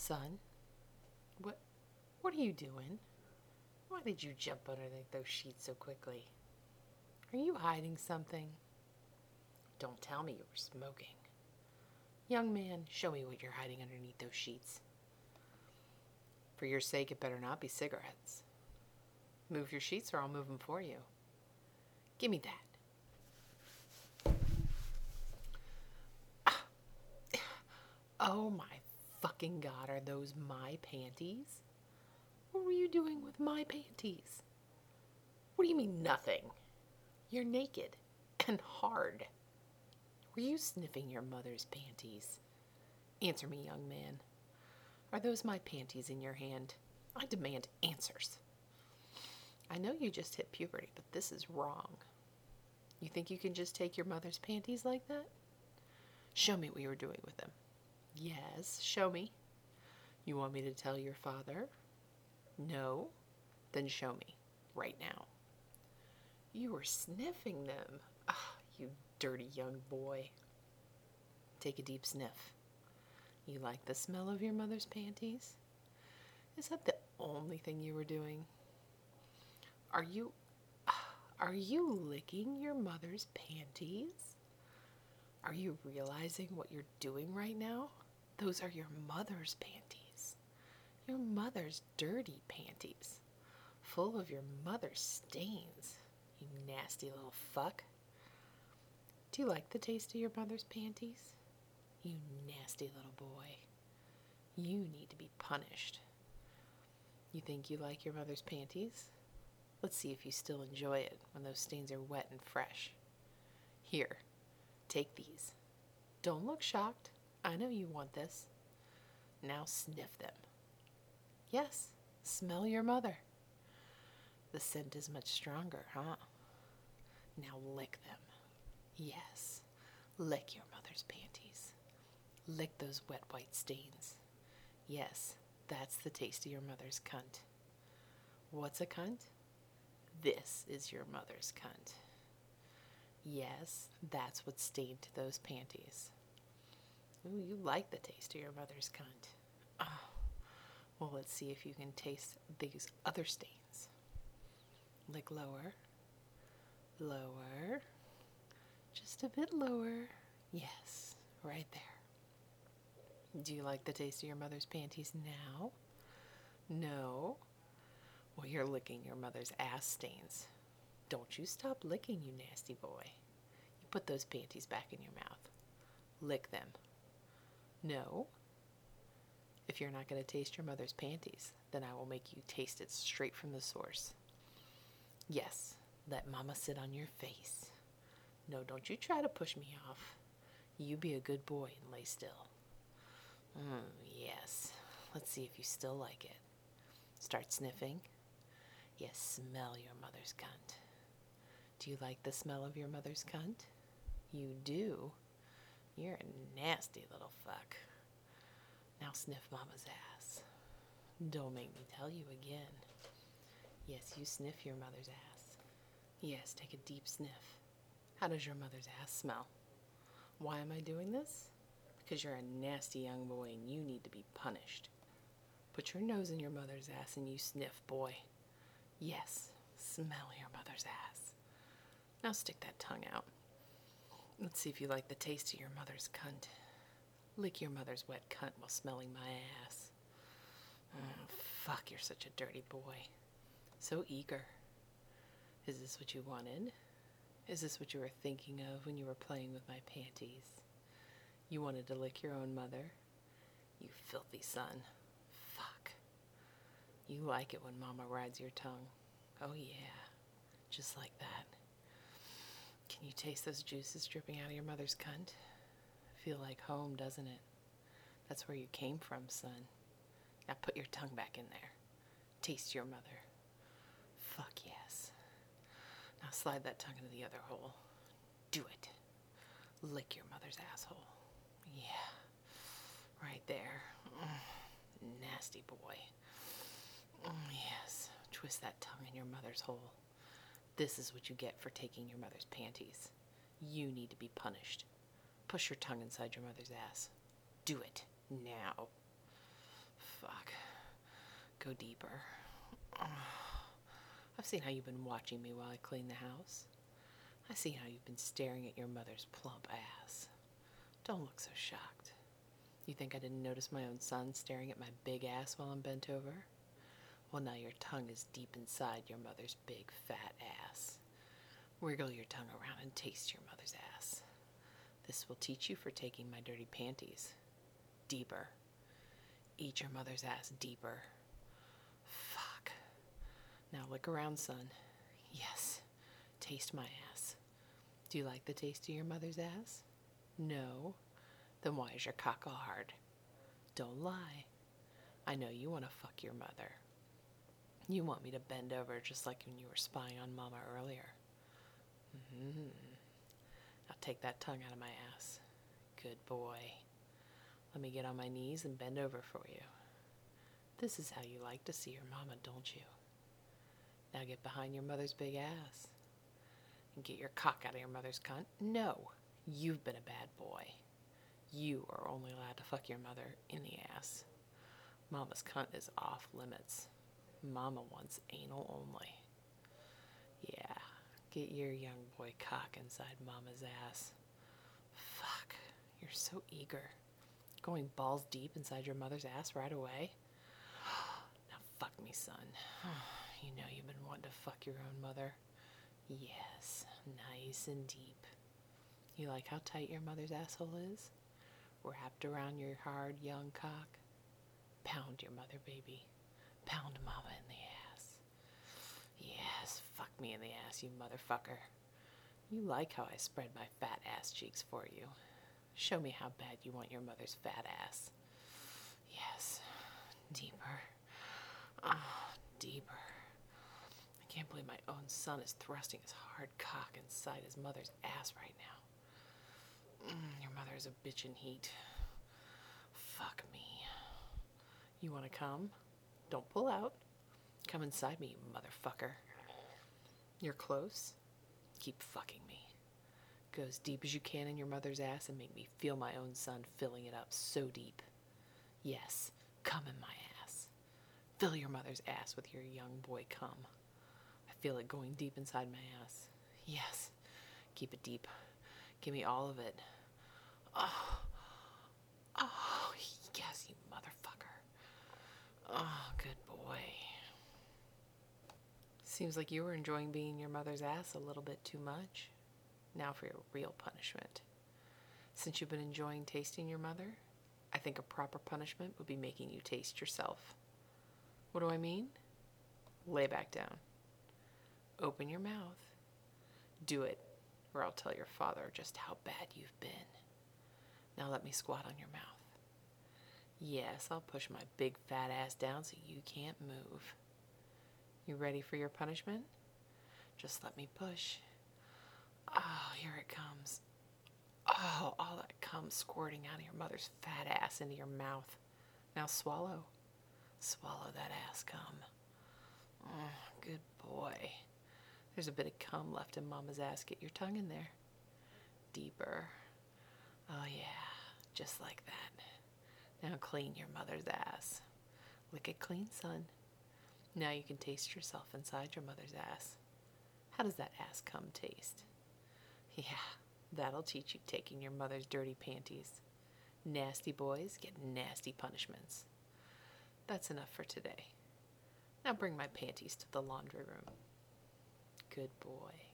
Son, what are you doing? Why did you jump under those sheets so quickly? Are you hiding something? Don't tell me you were smoking. Young man, show me what you're hiding underneath those sheets. For your sake, it better not be cigarettes. Move your sheets or I'll move them for you. Give me that. Oh my fucking God, are those my panties? What were you doing with my panties? What do you mean nothing? You're naked and hard. Were you sniffing your mother's panties? Answer me, young man. Are those my panties in your hand? I demand answers. I know you just hit puberty, but this is wrong. You think you can just take your mother's panties like that? Show me what you were doing with them. Yes, show me. You want me to tell your father? No? Then show me, right now. You were sniffing them. Ah, you dirty young boy. Take a deep sniff. You like the smell of your mother's panties? Is that the only thing you were doing? Are you licking your mother's panties? Are you realizing what you're doing right now? Those are your mother's panties. Your mother's dirty panties. Full of your mother's stains. You nasty little fuck. Do you like the taste of your mother's panties? You nasty little boy. You need to be punished. You think you like your mother's panties? Let's see if you still enjoy it when those stains are wet and fresh. Here, take these. Don't look shocked. I know you want this. Now sniff them. Yes, smell your mother. The scent is much stronger, huh? Now lick them. Yes, lick your mother's panties. Lick those wet white stains. Yes, that's the taste of your mother's cunt. What's a cunt? This is your mother's cunt. Yes, that's what's stained to those panties. Ooh, you like the taste of your mother's cunt. Oh, well, let's see if you can taste these other stains. Lick lower. Lower. Just a bit lower. Yes, right there. Do you like the taste of your mother's panties now? No? Well, you're licking your mother's ass stains. Don't you stop licking, you nasty boy. You put those panties back in your mouth. Lick them. No? If you're not going to taste your mother's panties, then I will make you taste it straight from the source. Yes, let mama sit on your face. No, don't you try to push me off. You be a good boy and lay still. Yes. Let's see if you still like it. Start sniffing. Yes, smell your mother's cunt. Do you like the smell of your mother's cunt? You do? You're a nasty little fuck. Now sniff mama's ass. Don't make me tell you again. Yes, you sniff your mother's ass. Yes, take a deep sniff. How does your mother's ass smell? Why am I doing this? Because you're a nasty young boy and you need to be punished. Put your nose in your mother's ass and you sniff, boy. Yes, smell your mother's ass. Now stick that tongue out. Let's see if you like the taste of your mother's cunt. Lick your mother's wet cunt while smelling my ass. Fuck, you're such a dirty boy. So eager. Is this what you wanted? Is this what you were thinking of when you were playing with my panties? You wanted to lick your own mother? You filthy son. Fuck. You like it when mama rides your tongue. Oh yeah, just like that. Can you taste those juices dripping out of your mother's cunt? Feel like home, doesn't it? That's where you came from, son. Now put your tongue back in there. Taste your mother. Fuck yes. Now slide that tongue into the other hole. Do it. Lick your mother's asshole. Yeah. Right there. Nasty boy. Yes. Twist that tongue in your mother's hole. This is what you get for taking your mother's panties. You need to be punished. Push your tongue inside your mother's ass. Do it. Now. fuck. Go deeper. I've seen how you've been watching me while I clean the house. I've seen how you've been staring at your mother's plump ass. Don't look so shocked. You think I didn't notice my own son staring at my big ass while I'm bent over? Well, now your tongue is deep inside your mother's big fat ass. Wiggle your tongue around and taste your mother's ass. This will teach you for taking my dirty panties. Deeper. Eat your mother's ass deeper. Fuck. Now look around, son. Yes. Taste my ass. Do you like the taste of your mother's ass? No. Then why is your cock all hard? Don't lie. I know you want to fuck your mother. You want me to bend over just like when you were spying on Mama earlier. Now take that tongue out of my ass. Good boy. Let me get on my knees and bend over for you. This is how you like to see your mama, don't you? Now get behind your mother's big ass. And get your cock out of your mother's cunt. No, you've been a bad boy. You are only allowed to fuck your mother in the ass. Mama's cunt is off limits. Mama wants anal only. Yeah, get your young boy cock inside Mama's ass. Fuck, you're so eager. Going balls deep inside your mother's ass right away? Now fuck me, son. You know you've been wanting to fuck your own mother. Yes, nice and deep. You like how tight your mother's asshole is? Wrapped around your hard, young cock? Pound your mother, baby. Pound Mama in the ass. Yes, fuck me in the ass, you motherfucker. You like how I spread my fat ass cheeks for you. Show me how bad you want your mother's fat ass. Yes, deeper. Deeper. I can't believe my own son is thrusting his hard cock inside his mother's ass right now. Your mother is a bitch in heat. Fuck me. You want to come? Don't pull out. Come inside me, you motherfucker. You're close? Keep fucking me. Go as deep as you can in your mother's ass and make me feel my own son filling it up so deep. Yes, come in my ass. Fill your mother's ass with your young boy cum. I feel it going deep inside my ass. Yes, keep it deep. Give me all of it. Oh, yes, you motherfucker. Oh, good boy. Seems like you were enjoying being your mother's ass a little bit too much. Now for your real punishment. Since you've been enjoying tasting your mother, I think a proper punishment would be making you taste yourself. What do I mean? Lay back down. Open your mouth. Do it, or I'll tell your father just how bad you've been. Now let me squat on your mouth. Yes, I'll push my big fat ass down so you can't move. You ready for your punishment? Just let me push. Oh, here it comes. Oh, all that cum squirting out of your mother's fat ass into your mouth. Now swallow. Swallow that ass cum. Oh, good boy. There's a bit of cum left in Mama's ass. Get your tongue in there. Deeper. Oh yeah, just like that. Now clean your mother's ass. Lick it clean, son. Now you can taste yourself inside your mother's ass. How does that ass cum taste? Yeah, that'll teach you taking your mother's dirty panties. Nasty boys get nasty punishments. That's enough for today. Now bring my panties to the laundry room. Good boy.